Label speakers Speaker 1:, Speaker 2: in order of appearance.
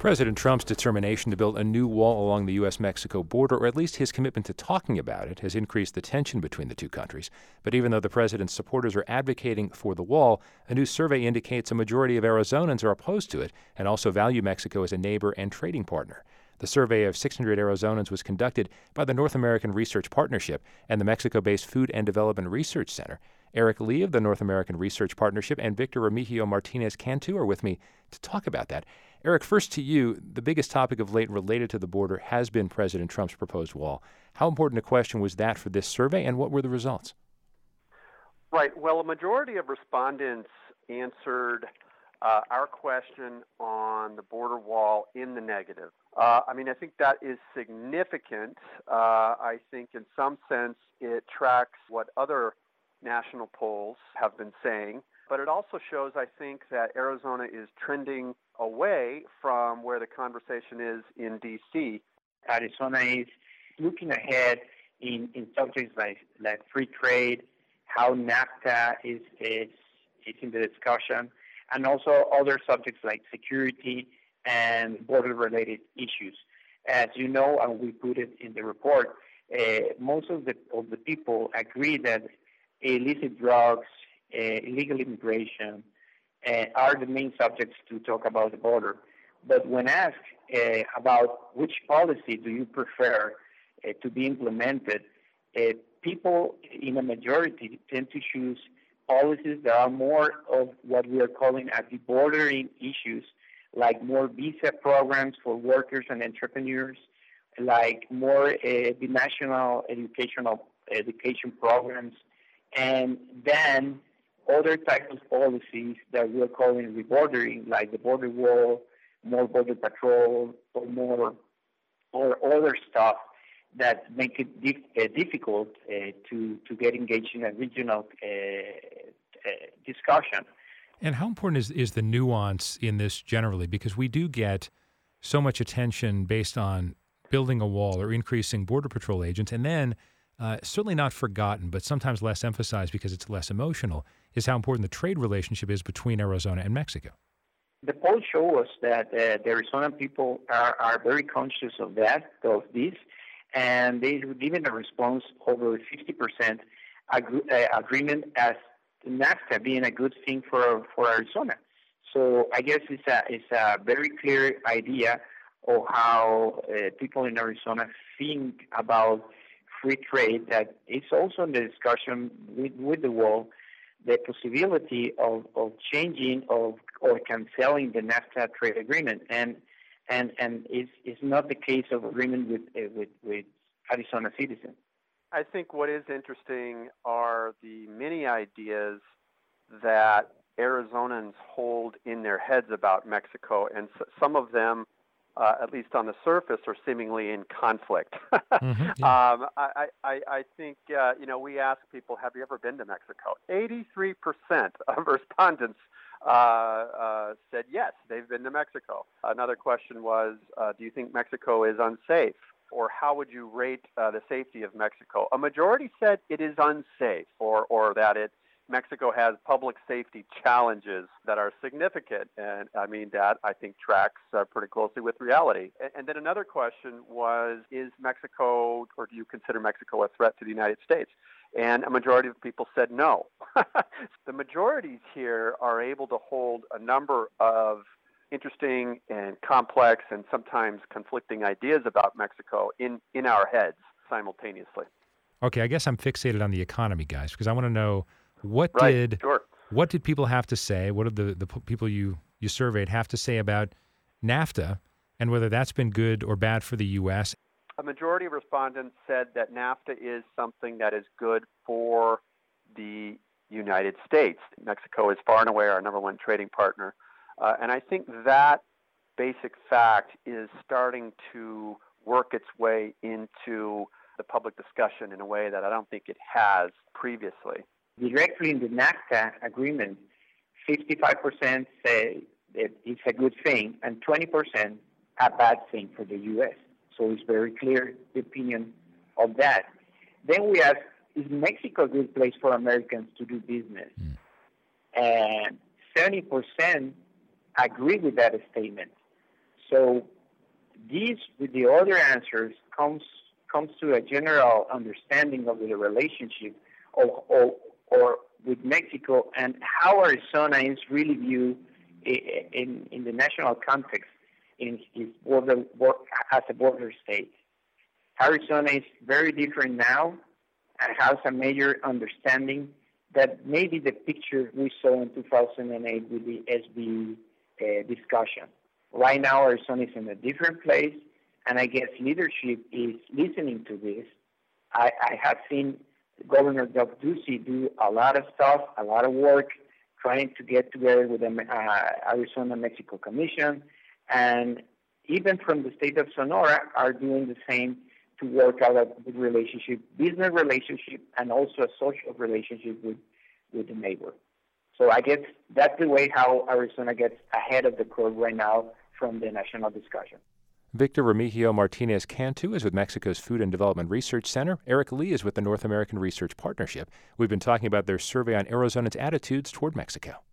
Speaker 1: President Trump's determination to build a new wall along the U.S.-Mexico border, or at least his commitment to talking about it, has increased the tension between the two countries. But even though the president's supporters are advocating for the wall, a new survey indicates a majority of Arizonans are opposed to it and also value Mexico as a neighbor and trading partner. The survey of 600 Arizonans was conducted by the North American Research Partnership and the Mexico-based Food and Development Research Center. Eric Lee of the North American Research Partnership and Victor Remigio Martinez Cantu are with me to talk about that. Eric, first to you, the biggest topic of late related to the border has been President Trump's proposed wall. How important a question was that for this survey, and what were the results?
Speaker 2: Right. Well, a majority of respondents answered our question on the border wall in the negative. I think that is significant. I think in some sense it tracks what other national polls have been saying. But it also shows, I think, that Arizona is trending away from where the conversation is in D.C.
Speaker 3: Arizona is looking ahead in subjects like free trade, how NAFTA is in the discussion, and also other subjects like security and border-related issues. As you know, and we put it in the report, most of the people agree that illicit drugs, illegal immigration are the main subjects to talk about the border. But when asked about which policy do you prefer to be implemented, people in a majority tend to choose policies that are more of what we are calling bordering issues, like more visa programs for workers and entrepreneurs, like more binational education programs, and then other types of policies that we're calling rebordering, like the border wall, more border patrol, or other stuff that make it difficult to get engaged in a regional discussion.
Speaker 1: And how important is the nuance in this generally? Because we do get so much attention based on building a wall or increasing border patrol agents, and then certainly not forgotten, but sometimes less emphasized because it's less emotional, is how important the trade relationship is between Arizona and Mexico.
Speaker 3: The polls show us that the Arizona people are very conscious of this, and they've given a response over 50% agreement as NAFTA being a good thing for Arizona. So I guess it's a very clear idea of how people in Arizona think about free trade, that it's also in the discussion with the wall, the possibility of changing or canceling the NAFTA trade agreement, and it's not the case of agreement with Arizona citizens.
Speaker 2: I think what is interesting are the many ideas that Arizonans hold in their heads about Mexico, and some of them, at least on the surface, are seemingly in conflict.
Speaker 1: Mm-hmm, yeah.
Speaker 2: I think, we ask people, have you ever been to Mexico? 83% of respondents said yes, they've been to Mexico. Another question was, do you think Mexico is unsafe? Or how would you rate the safety of Mexico? A majority said it is unsafe, or that Mexico has public safety challenges that are significant. And that I think tracks pretty closely with reality. And then another question was, is Mexico, or do you consider Mexico a threat to the United States? And a majority of people said no. The majorities here are able to hold a number of interesting and complex and sometimes conflicting ideas about Mexico in our heads simultaneously.
Speaker 1: Okay, I guess I'm fixated on the economy, guys, because I want to know what did people have to say? What did the people you surveyed have to say about NAFTA, and whether that's been good or bad for the U.S.?
Speaker 2: A majority of respondents said that NAFTA is something that is good for the United States. Mexico is far and away our number one trading partner. And I think that basic fact is starting to work its way into the public discussion in a way that I don't think it has previously.
Speaker 3: Directly in the NAFTA agreement, 55% say that it's a good thing and 20% a bad thing for the U.S. So it's very clear the opinion of that. Then we ask, is Mexico a good place for Americans to do business? And 70% agree with that statement. So these, with the other answers, comes to a general understanding of the relationship or with Mexico and how Arizona is really viewed in the national context in its border as a border state. Arizona is very different now and has a major understanding that maybe the picture we saw in 2008 with the SB discussion. Right now, Arizona is in a different place, and I guess leadership is listening to this. I have seen Governor Doug Ducey do a lot of stuff, a lot of work, trying to get together with the Arizona-Mexico Commission, and even from the state of Sonora are doing the same to work out a good relationship, business relationship, and also a social relationship with the neighbor. So I guess that's the way how Arizona gets ahead of the curve right now from the national discussion.
Speaker 1: Victor Remigio Martinez Cantu is with Mexico's Food and Development Research Center. Eric Lee is with the North American Research Partnership. We've been talking about their survey on Arizona's attitudes toward Mexico.